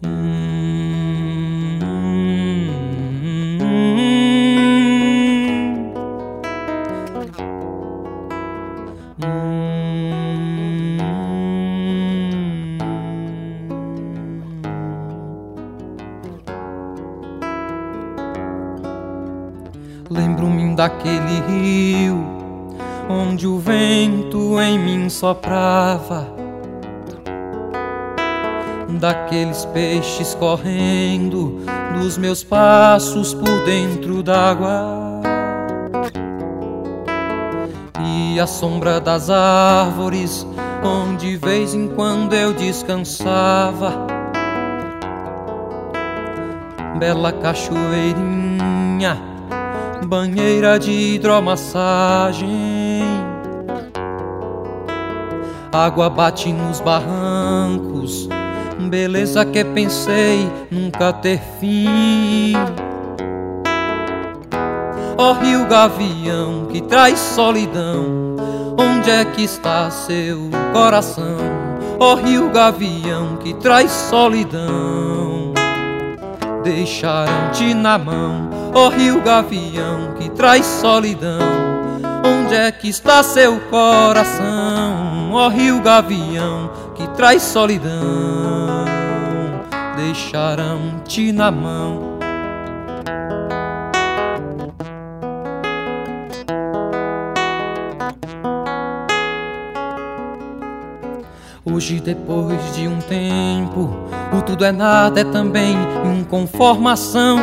Lembro-me daquele rio onde o vento em mim soprava, daqueles peixes correndo, dos meus passos por dentro d'água, e a sombra das árvores onde de vez em quando eu descansava. Bela cachoeirinha, banheira de hidromassagem, água bate nos barrancos, beleza que pensei nunca ter fim. Ó rio gavião que traz solidão, onde é que está seu coração? Ó rio gavião que traz solidão, deixaram-te na mão. Ó rio gavião que traz solidão, onde é que está seu coração? Ó rio gavião que traz solidão, deixaram-te na mão. Hoje, depois de um tempo, o tudo é nada é também inconformação,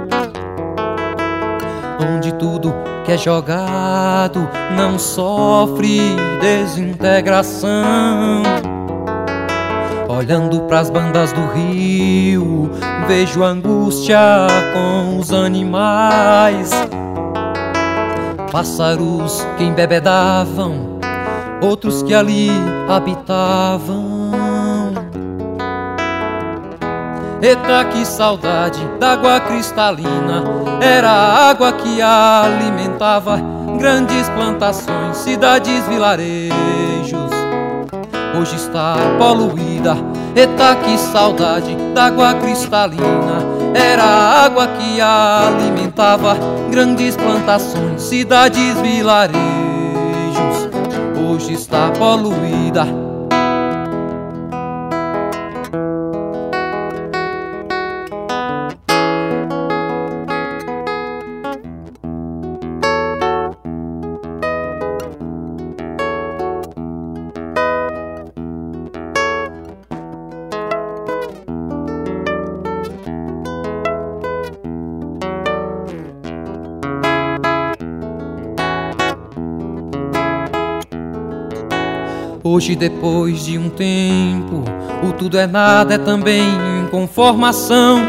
onde tudo que é jogado não sofre desintegração. Olhando pras bandas do rio, vejo angústia com os animais, pássaros que embebedavam, outros que ali habitavam. Eita, que saudade d'água cristalina, era a água que alimentava grandes plantações, cidades, vilarejos. Hoje está poluída. Eita, que saudade d'água cristalina, era a água que alimentava grandes plantações, cidades, vilarejos. Hoje está poluída. Hoje, depois de um tempo, o tudo é nada é também inconformação,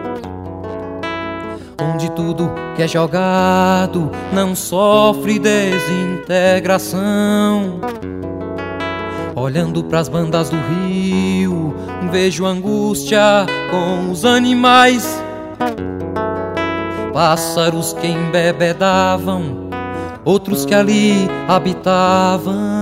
onde tudo que é jogado não sofre desintegração. Olhando pras bandas do rio, vejo angústia com os animais, pássaros que embebedavam, outros que ali habitavam.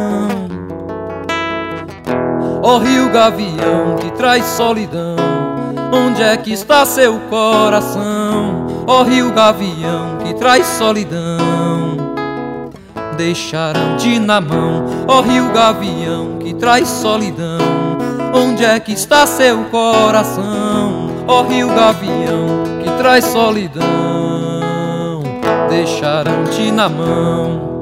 Ó rio gavião que traz solidão, onde é que está seu coração? Ó rio gavião que traz solidão, deixaram-te na mão. Ó rio gavião que traz solidão, onde é que está seu coração? Ó rio gavião que traz solidão, deixaram-te na mão.